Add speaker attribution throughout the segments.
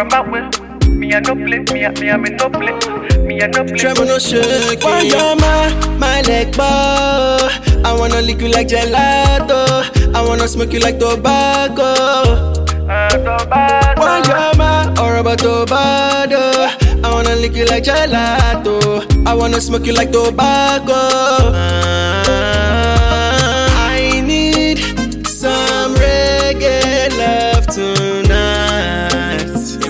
Speaker 1: my way. Me a no play, me a no play. Me a no play.
Speaker 2: Tremor no shake. Why you're my leg bar? I wanna lick you like gelato. I wanna smoke you like tobacco. Why you're my Tobado? I wanna lick you like gelato. I wanna smoke you like tobacco. I need some reggae love tonight.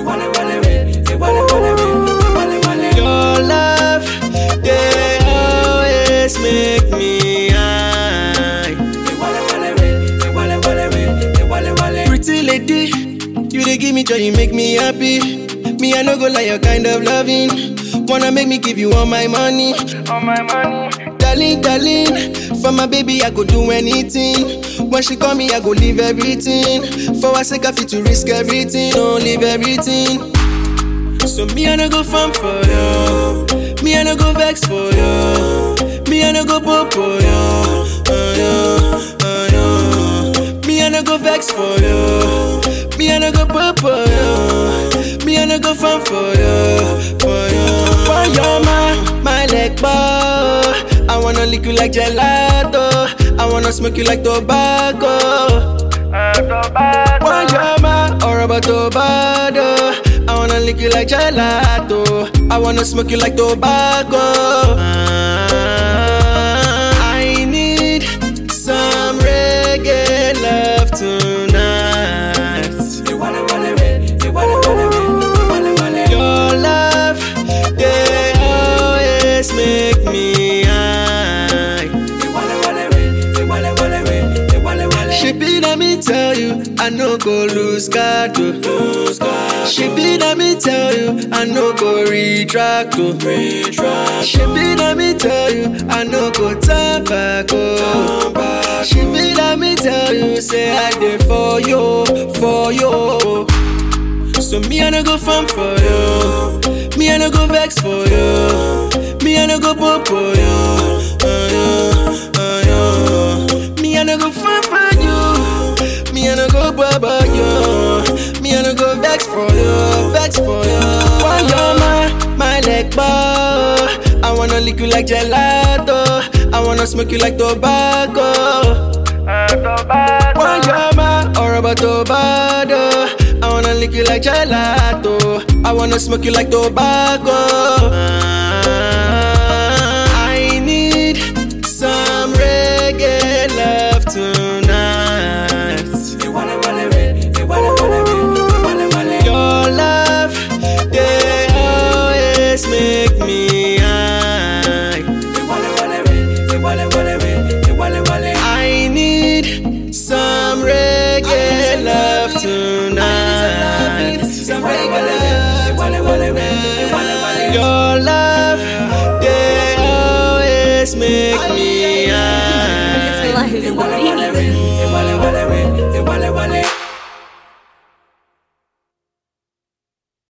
Speaker 2: Your love, they always make me high. Pretty lady, you dey give me joy, you make me happy. Me, I no go like your kind of loving. Wanna make me give you all my money.
Speaker 1: All my money.
Speaker 2: Darling, darling, for my baby I go do anything. When she call me I go leave everything. For her sake I fit to risk everything, oh leave everything. So me I no go farm for you. Me I no go vex for you. Me I no go pop for you. Me I no go vex for you. Me I no go pop for you. Me I no go farm for you. For you're my leg bar. I wanna lick you like gelato. I wanna smoke you like tobacco. Why you're my Tobado? I wanna lick you like gelato. I wanna smoke you like tobacco. I need some reggae love tonight. Your love, they always make me high. She be let me tell you, I no go lose guard. She be let me tell you, I no go retract. She be let me tell you, I no go turn back. She be let me tell you, say I did for you. So me I no go farm for you. Me I no go vex for you. Me I no go pop for you. Me I no go farm for you. Me I no go baba you. Me I no go vex for you. Why you're my leg bar? I wanna lick you like gelato. I wanna smoke you like tobacco. Why you're my Tobado? I wanna lick you like gelato. I wanna smoke you like tobacco. I need some reggae love tonight. Your love, they always make me high. I need some reggae love tonight. Your love, they always make me high.